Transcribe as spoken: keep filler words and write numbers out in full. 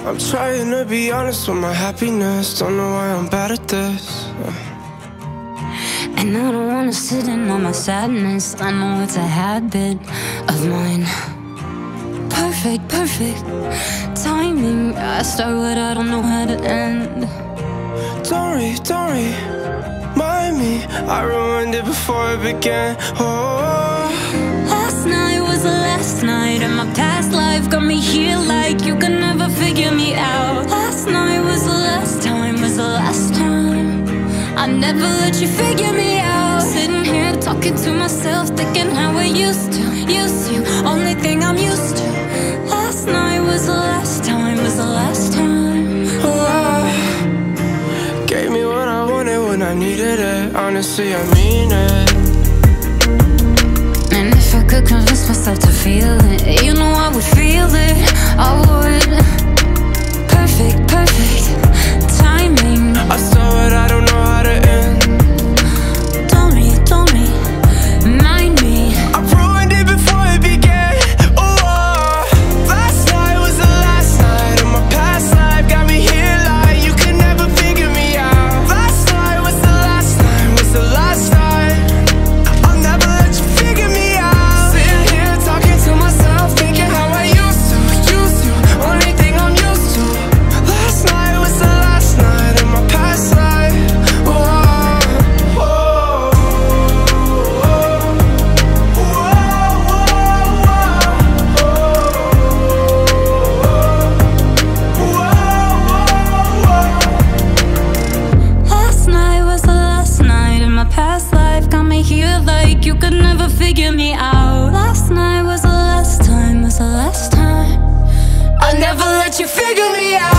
I'm trying to be honest with my happiness. Don't know why I'm bad at this. And I don't wanna sit in on my sadness. I know it's a habit of mine. Perfect, perfect timing. I start what I don't know how to end. Don't worry, don't worry, mind me. I ruined it before it began. Oh, last night was the last night, and my past life got me here like you could never figure me out. Last night was the last time, was the last time I never let you figure me out. Sitting here talking to myself, thinking how I used to, used to, only thing I'm used to. Last night was the last time, was the last time. oh, gave me what I wanted when I needed it. Honestly, I mean it. And if I could convince myself to feel it, you know I would feel it, I would. Perfect, perfect timing. I saw it, I don't know how to end. Don't me, don't me, mind me. I ruined it before it began. Oh, last night was the last night of my past life. Got me here like you could never figure me out. Last night was the last time, was the last time I'll never let you figure me out. Sitting here talking to myself, thinking how I used to, used to, only thing I'm used to. Last night was the last night of my past life. Oh, oh, Last night was the last night in my past life, got me here like you could never figure me out. Last night was the last time, was the last time I never let you figure me out.